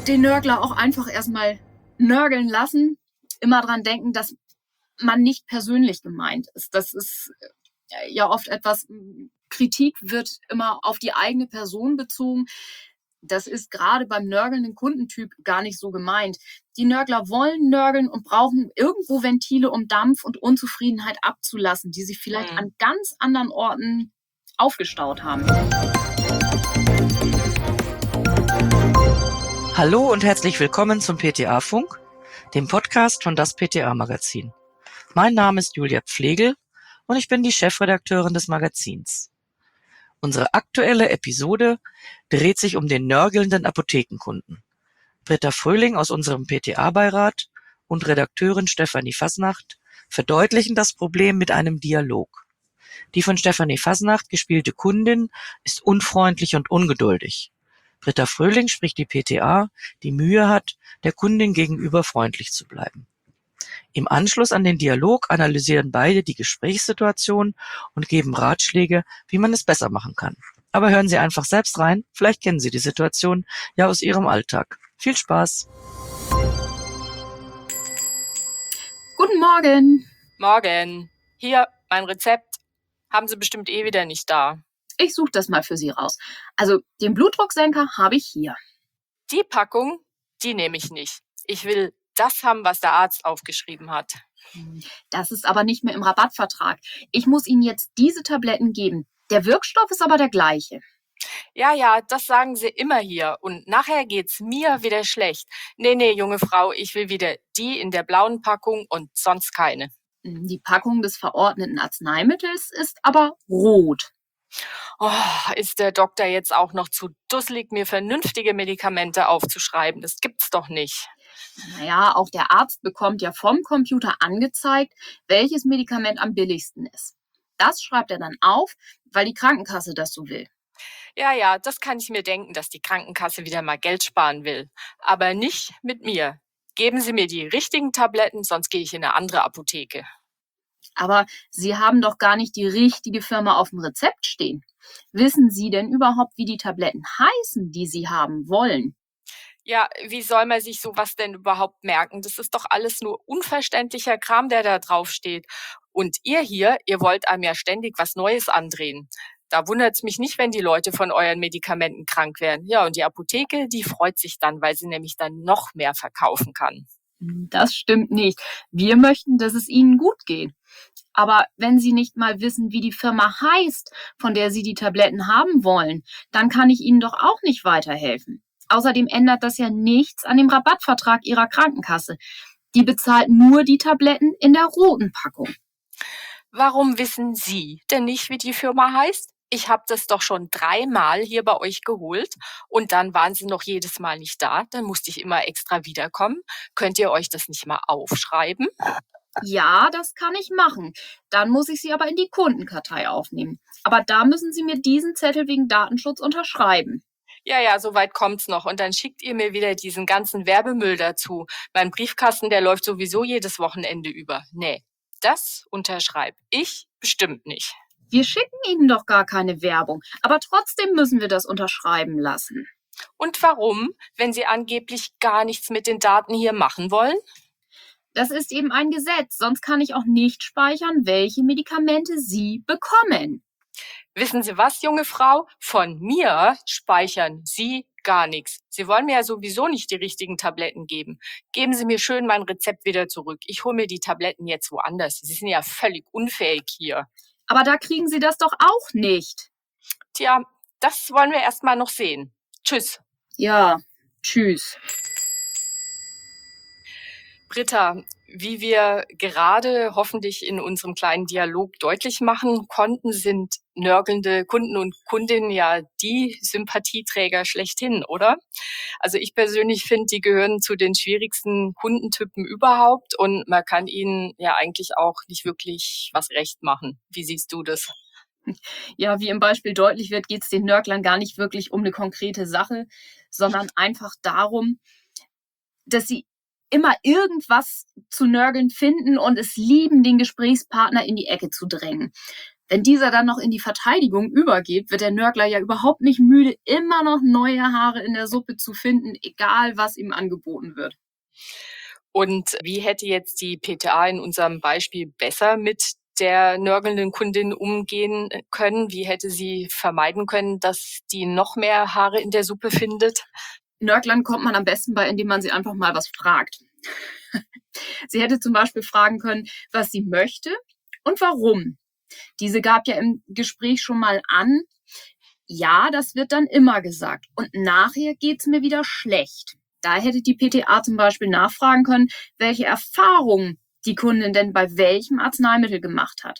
den Nörgler auch einfach erstmal nörgeln lassen. Immer dran denken, dass man nicht persönlich gemeint ist. Das ist ja oft etwas, Kritik wird immer auf die eigene Person bezogen. Das ist gerade beim nörgelnden Kundentyp gar nicht so gemeint. Die Nörgler wollen nörgeln und brauchen irgendwo Ventile, um Dampf und Unzufriedenheit abzulassen, die sie vielleicht an ganz anderen Orten aufgestaut haben. Hallo und herzlich willkommen zum PTA-Funk, dem Podcast von das PTA-Magazin. Mein Name ist Julia Pflegel und ich bin die Chefredakteurin des Magazins. Unsere aktuelle Episode dreht sich um den nörgelnden Apothekenkunden. Britta Fröhling aus unserem PTA-Beirat und Redakteurin Stefanie Fasnacht verdeutlichen das Problem mit einem Dialog. Die von Stefanie Fasnacht gespielte Kundin ist unfreundlich und ungeduldig. Britta Fröhling spricht die PTA, die Mühe hat, der Kundin gegenüber freundlich zu bleiben. Im Anschluss an den Dialog analysieren beide die Gesprächssituation und geben Ratschläge, wie man es besser machen kann. Aber hören Sie einfach selbst rein, vielleicht kennen Sie die Situation ja aus Ihrem Alltag. Viel Spaß! Guten Morgen. Morgen. Hier, mein Rezept. Haben Sie bestimmt wieder nicht da. Ich suche das mal für Sie raus. Also den Blutdrucksenker habe ich hier. Die Packung, die nehme ich nicht. Ich will das haben, was der Arzt aufgeschrieben hat. Das ist aber nicht mehr im Rabattvertrag. Ich muss Ihnen jetzt diese Tabletten geben. Der Wirkstoff ist aber der gleiche. Ja, das sagen Sie immer hier. Und nachher geht's mir wieder schlecht. Nee, junge Frau, ich will wieder die in der blauen Packung und sonst keine. Die Packung des verordneten Arzneimittels ist aber rot. Oh, ist der Doktor jetzt auch noch zu dusselig, mir vernünftige Medikamente aufzuschreiben? Das gibt's doch nicht. Naja, auch der Arzt bekommt ja vom Computer angezeigt, welches Medikament am billigsten ist. Das schreibt er dann auf, weil die Krankenkasse das so will. Ja, das kann ich mir denken, dass die Krankenkasse wieder mal Geld sparen will. Aber nicht mit mir. Geben Sie mir die richtigen Tabletten, sonst gehe ich in eine andere Apotheke. Aber Sie haben doch gar nicht die richtige Firma auf dem Rezept stehen. Wissen Sie denn überhaupt, wie die Tabletten heißen, die Sie haben wollen? Ja, wie soll man sich sowas denn überhaupt merken? Das ist doch alles nur unverständlicher Kram, der da drauf steht. Und ihr wollt einem ja ständig was Neues andrehen. Da wundert's mich nicht, wenn die Leute von euren Medikamenten krank werden. Ja, und die Apotheke, die freut sich dann, weil sie nämlich dann noch mehr verkaufen kann. Das stimmt nicht. Wir möchten, dass es Ihnen gut geht. Aber wenn Sie nicht mal wissen, wie die Firma heißt, von der Sie die Tabletten haben wollen, dann kann ich Ihnen doch auch nicht weiterhelfen. Außerdem ändert das ja nichts an dem Rabattvertrag Ihrer Krankenkasse. Die bezahlt nur die Tabletten in der roten Packung. Warum wissen Sie denn nicht, wie die Firma heißt? Ich habe das doch schon 3-mal hier bei euch geholt und dann waren Sie noch jedes Mal nicht da. Dann musste ich immer extra wiederkommen. Könnt ihr euch das nicht mal aufschreiben? Ja, das kann ich machen. Dann muss ich Sie aber in die Kundenkartei aufnehmen. Aber da müssen Sie mir diesen Zettel wegen Datenschutz unterschreiben. Ja, so weit kommt's noch. Und dann schickt ihr mir wieder diesen ganzen Werbemüll dazu. Mein Briefkasten, der läuft sowieso jedes Wochenende über. Nee, das unterschreibe ich bestimmt nicht. Wir schicken Ihnen doch gar keine Werbung. Aber trotzdem müssen wir das unterschreiben lassen. Und warum, wenn Sie angeblich gar nichts mit den Daten hier machen wollen? Das ist eben ein Gesetz. Sonst kann ich auch nicht speichern, welche Medikamente Sie bekommen. Wissen Sie was, junge Frau? Von mir speichern Sie gar nichts. Sie wollen mir ja sowieso nicht die richtigen Tabletten geben. Geben Sie mir schön mein Rezept wieder zurück. Ich hole mir die Tabletten jetzt woanders. Sie sind ja völlig unfähig hier. Aber da kriegen Sie das doch auch nicht. Tja, das wollen wir erst mal noch sehen. Tschüss. Ja, tschüss. Britta, wie wir gerade hoffentlich in unserem kleinen Dialog deutlich machen konnten, sind nörgelnde Kunden und Kundinnen ja die Sympathieträger schlechthin, oder? Also ich persönlich finde, die gehören zu den schwierigsten Kundentypen überhaupt und man kann ihnen ja eigentlich auch nicht wirklich was recht machen. Wie siehst du das? Ja, wie im Beispiel deutlich wird, geht es den Nörglern gar nicht wirklich um eine konkrete Sache, sondern einfach darum, dass sie immer irgendwas zu nörgeln finden und es lieben, den Gesprächspartner in die Ecke zu drängen. Wenn dieser dann noch in die Verteidigung übergeht, wird der Nörgler ja überhaupt nicht müde, immer noch neue Haare in der Suppe zu finden, egal was ihm angeboten wird. Und wie hätte jetzt die PTA in unserem Beispiel besser mit der nörgelnden Kundin umgehen können? Wie hätte sie vermeiden können, dass die noch mehr Haare in der Suppe findet? Nörglern kommt man am besten bei, indem man sie einfach mal was fragt. Sie hätte zum Beispiel fragen können, was sie möchte und warum. Diese gab ja im Gespräch schon mal an, ja, das wird dann immer gesagt. Und nachher geht's mir wieder schlecht. Da hätte die PTA zum Beispiel nachfragen können, welche Erfahrungen die Kundin denn bei welchem Arzneimittel gemacht hat.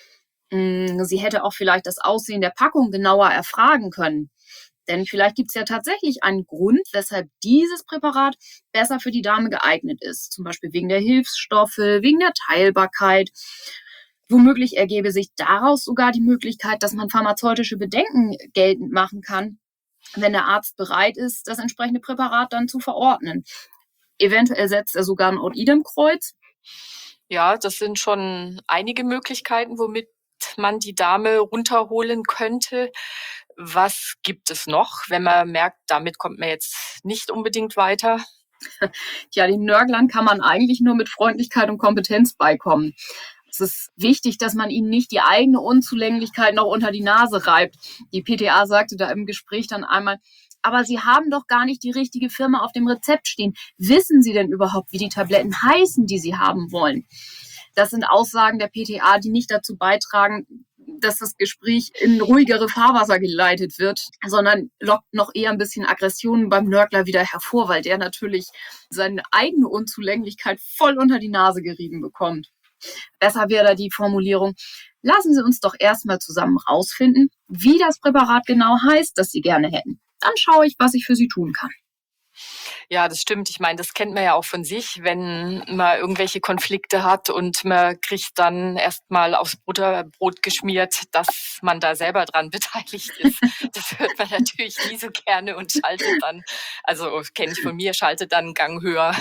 Sie hätte auch vielleicht das Aussehen der Packung genauer erfragen können. Denn vielleicht gibt es ja tatsächlich einen Grund, weshalb dieses Präparat besser für die Dame geeignet ist. Zum Beispiel wegen der Hilfsstoffe, wegen der Teilbarkeit. Womöglich ergebe sich daraus sogar die Möglichkeit, dass man pharmazeutische Bedenken geltend machen kann, wenn der Arzt bereit ist, das entsprechende Präparat dann zu verordnen. Eventuell setzt er sogar ein Out-Idem-Kreuz. Ja, das sind schon einige Möglichkeiten, womit man die Dame runterholen könnte. Was gibt es noch, wenn man merkt, damit kommt man jetzt nicht unbedingt weiter? Ja, den Nörglern kann man eigentlich nur mit Freundlichkeit und Kompetenz beikommen. Es ist wichtig, dass man ihnen nicht die eigene Unzulänglichkeit noch unter die Nase reibt. Die PTA sagte da im Gespräch dann einmal, aber Sie haben doch gar nicht die richtige Firma auf dem Rezept stehen. Wissen Sie denn überhaupt, wie die Tabletten heißen, die Sie haben wollen? Das sind Aussagen der PTA, die nicht dazu beitragen, dass das Gespräch in ruhigere Fahrwasser geleitet wird, sondern lockt noch eher ein bisschen Aggressionen beim Nörgler wieder hervor, weil der natürlich seine eigene Unzulänglichkeit voll unter die Nase gerieben bekommt. Besser wäre da die Formulierung, lassen Sie uns doch erstmal zusammen rausfinden, wie das Präparat genau heißt, das Sie gerne hätten. Dann schaue ich, was ich für Sie tun kann. Ja, das stimmt. Ich meine, das kennt man ja auch von sich, wenn man irgendwelche Konflikte hat und man kriegt dann erstmal aufs Butterbrot geschmiert, dass man da selber dran beteiligt ist. Das hört man natürlich nie so gerne und schaltet dann, also kenne ich von mir, schaltet dann einen Gang höher.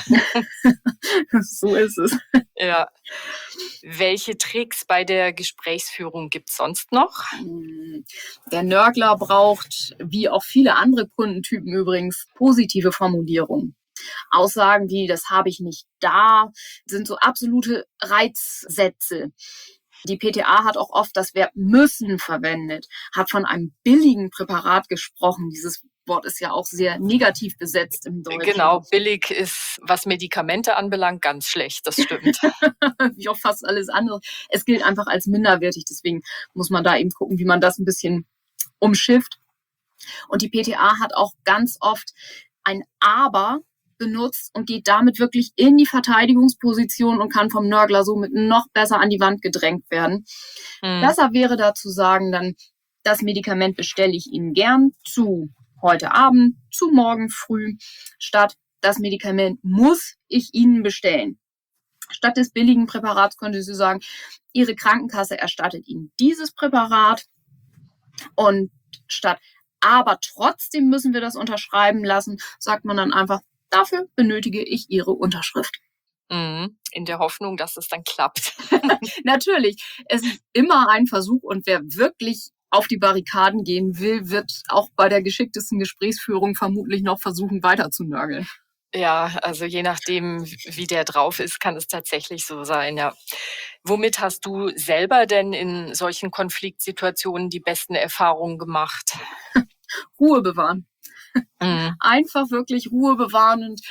So ist es. Ja. Welche Tricks bei der Gesprächsführung gibt es sonst noch? Der Nörgler braucht, wie auch viele andere Kundentypen übrigens, positive Formulierungen. Aussagen wie, das habe ich nicht da, sind so absolute Reizsätze. Die PTA hat auch oft das Verb müssen verwendet, hat von einem billigen Präparat gesprochen. Dieses Wort ist ja auch sehr negativ besetzt im Deutschen. Genau, billig ist, was Medikamente anbelangt, ganz schlecht, das stimmt. Wie auch fast alles andere. Es gilt einfach als minderwertig, deswegen muss man da eben gucken, wie man das ein bisschen umschifft. Und die PTA hat auch ganz oft ein Aber benutzt und geht damit wirklich in die Verteidigungsposition und kann vom Nörgler somit noch besser an die Wand gedrängt werden. Besser wäre da zu sagen, dann, das Medikament bestelle ich Ihnen gern zu heute Abend, zu morgen früh, statt das Medikament muss ich Ihnen bestellen. Statt des billigen Präparats könnte sie sagen, Ihre Krankenkasse erstattet Ihnen dieses Präparat und statt aber trotzdem müssen wir das unterschreiben lassen, sagt man dann einfach, dafür benötige ich Ihre Unterschrift. In der Hoffnung, dass es dann klappt. Natürlich, es ist immer ein Versuch und wer wirklich auf die Barrikaden gehen will, wird auch bei der geschicktesten Gesprächsführung vermutlich noch versuchen, weiter zu nörgeln. Ja, also je nachdem, wie der drauf ist, kann es tatsächlich so sein, ja. Womit hast du selber denn in solchen Konfliktsituationen die besten Erfahrungen gemacht? Ruhe bewahren. Einfach wirklich Ruhe bewahren und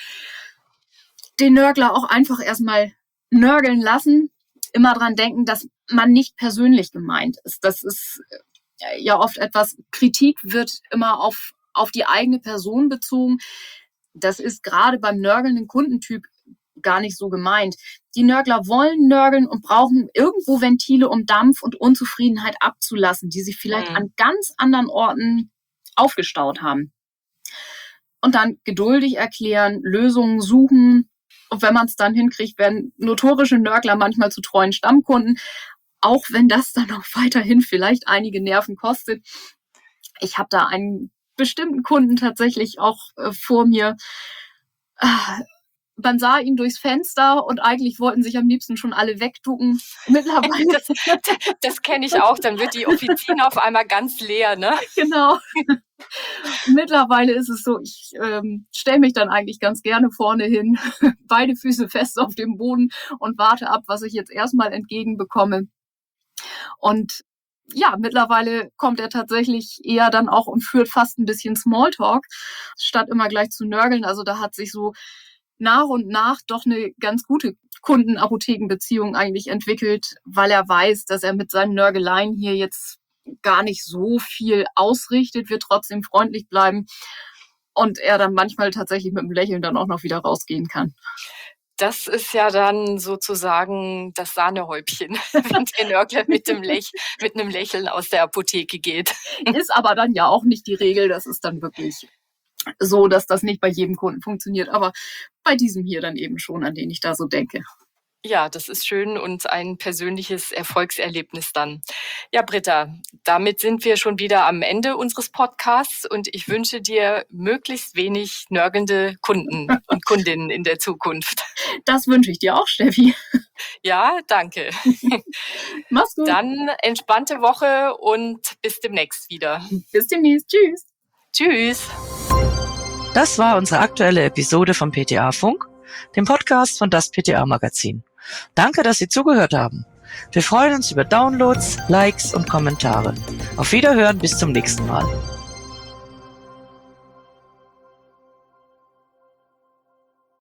den Nörgler auch einfach erstmal nörgeln lassen. Immer dran denken, dass man nicht persönlich gemeint ist. Das ist ja oft etwas, Kritik wird immer auf die eigene Person bezogen. Das ist gerade beim nörgelnden Kundentyp gar nicht so gemeint. Die Nörgler wollen nörgeln und brauchen irgendwo Ventile, um Dampf und Unzufriedenheit abzulassen, die sich vielleicht an ganz anderen Orten aufgestaut haben. Und dann geduldig erklären, Lösungen suchen. Und wenn man es dann hinkriegt, werden notorische Nörgler manchmal zu treuen Stammkunden, auch wenn das dann auch weiterhin vielleicht einige Nerven kostet. Ich habe da einen bestimmten Kunden tatsächlich auch vor mir, man sah ihn durchs Fenster und eigentlich wollten sich am liebsten schon alle wegducken. Mittlerweile. Das kenne ich auch. Dann wird die Offizine auf einmal ganz leer, ne? Genau. Mittlerweile ist es so, ich stelle mich dann eigentlich ganz gerne vorne hin, beide Füße fest auf dem Boden und warte ab, was ich jetzt erstmal entgegenbekomme. Und ja, mittlerweile kommt er tatsächlich eher dann auch und führt fast ein bisschen Smalltalk, statt immer gleich zu nörgeln. Also da hat sich so nach und nach doch eine ganz gute Kunden-Apotheken-Beziehung eigentlich entwickelt, weil er weiß, dass er mit seinen Nörgeleien hier jetzt gar nicht so viel ausrichtet, wird trotzdem freundlich bleiben und er dann manchmal tatsächlich mit einem Lächeln dann auch noch wieder rausgehen kann. Das ist ja dann sozusagen das Sahnehäubchen, wenn der Nörgler mit einem Lächeln aus der Apotheke geht. Ist aber dann ja auch nicht die Regel, das ist dann wirklich so, dass das nicht bei jedem Kunden funktioniert, aber bei diesem hier dann eben schon, an den ich da so denke. Ja, das ist schön und ein persönliches Erfolgserlebnis dann. Ja, Britta, damit sind wir schon wieder am Ende unseres Podcasts und ich wünsche dir möglichst wenig nörgelnde Kunden und Kundinnen in der Zukunft. Das wünsche ich dir auch, Steffi. Ja, danke. Mach's gut. Dann entspannte Woche und bis demnächst wieder. Bis demnächst. Tschüss. Tschüss. Das war unsere aktuelle Episode vom PTA Funk, dem Podcast von das PTA Magazin. Danke, dass Sie zugehört haben. Wir freuen uns über Downloads, Likes und Kommentare. Auf Wiederhören, bis zum nächsten Mal.